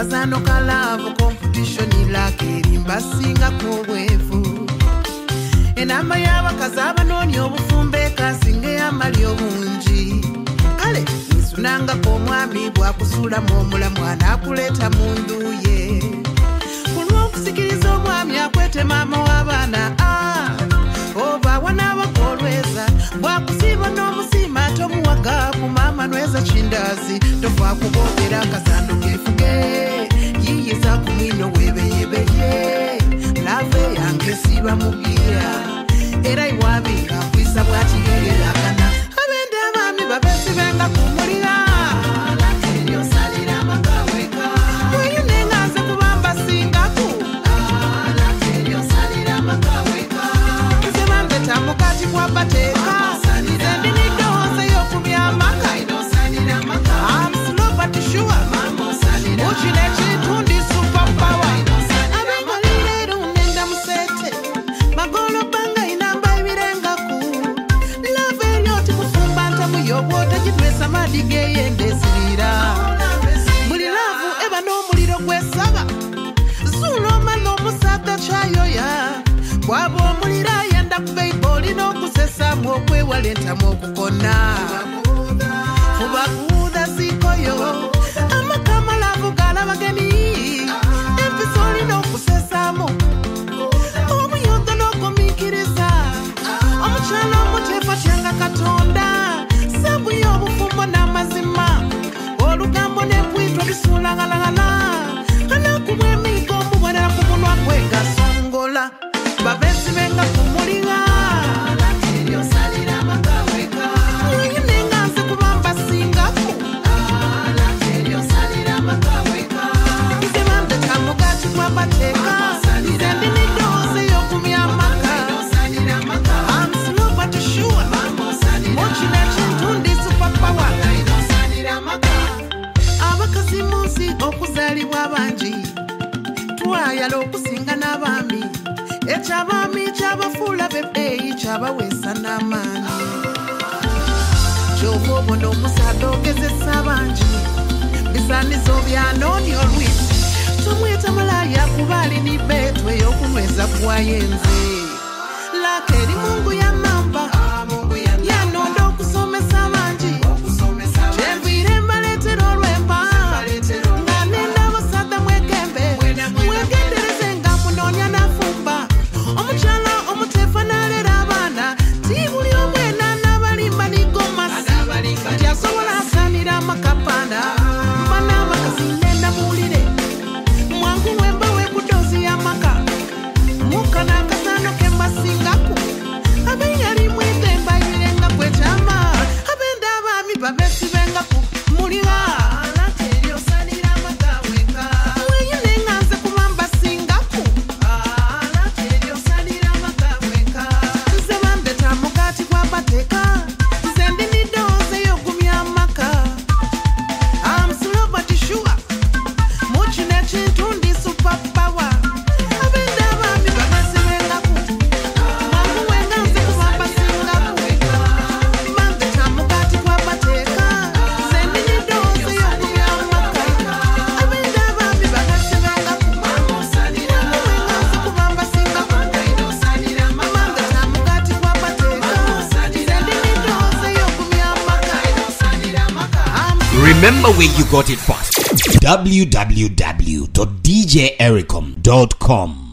kazano kalavu competition lake limbasinga kubwefu enamba y'abakazi abanoonya obufumbe kasinge amali obungi kale nsunangako omwami bwakusulamu omulamu anaakuleeta mu nduye kulw'okusikiriza omwami akwete maama w'abaana oba wanaabakolweza bwakusiiba n'omusiima tomuwaga ku maama nweza kindazi tofa kuboogera akazando kefuge yiyiza ku mwino webeyebeye lave yange siba mugiya era iwabinga kwisa bwakiyeyelagana abende abaami babesi benga kumulira mweyunenganze kubamba singaku nze bambeta mukati gwa bateeka zendinidooze y'okumyamaka I'm slow but sure ukina ekintu ndi super power abengalirero nenda musete magolo banga inamba ibirengaku love eryoti kufumba ntamu yobwota gitwesa madige yendesirira buli laavu eba n'omuliro gwesaba zuloma n'omusada kyayoya bwaba omuliro ayenda ku beiboli n'okusesamu okwewala entamu okukona fubakuuda sikoyo amakama laavu galabageni empisoli n'okusesamu omuyongo n'okumikiriza omukyalo omuteefa tyanga katonda sabu y'obufumbo n'amazima olugambo n'ebwitwa bisuulangalagala anakubwa emigo omubonera ku munwa gwe gasongola babesi benga kumulira mweyunenganze kubamba singaku nze bandeta mugati gwa bateeka nze ndinidooze y'okumyamaka I'm slow but sure mukina ekintu ndi super power abakazi mu nsi okuzaalibwa bangi twayala okusinga n'abaami ekyabaami kyabafuula bebbeeyi kyabaweesa n'amaanyi kyova obona omusaada ogezesa bangi bisaanizo byanooni olwisi tomweta malaaya kuba alini beetu ey'okunyweza gwayenze laaka eri mungu ya mamba yanonda okusomesa bangi kyenviire mbaleetera olw'emba nga nenda abasaada mwegembe mwegendereze nga munoonya nafumba omukyala omuteefa n'aleera abaana ti buli omwena n'abalimba nigomasi nti asobola asaanira amakapanda mba n'abakazi nenda muwulire mwangu wemba wekudoozi y'amaka muka n'akasano kembasingaku abeyali mwedemba yirenga kwekyama abende abaami babesi bengaku mulira mweyunenganze kubamba singaku nze bandeta mugati gwa bateeka nze ndinidooze y'ogumya amaka I'm slow but sure mukina ekintu ndi super power abende abaami babesi bengaku mwangu wenganze kubamba singaku bandeta mugati gwa bateeka nze ndinidooze y'ogumya amaka abende abaami babesi bengaku mwangu wenganze kubamba singaku bandeta mugati gwa bateeka nze ndinidooze y'ogumya amaka Remember where you got it first. www.djericom.com